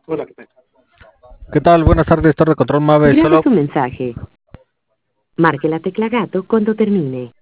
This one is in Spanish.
Hola, ¿qué tal? ¿Qué tal? Buenas tardes, Torre Control Mave. Graba Solo su mensaje. Marque la tecla gato cuando termine.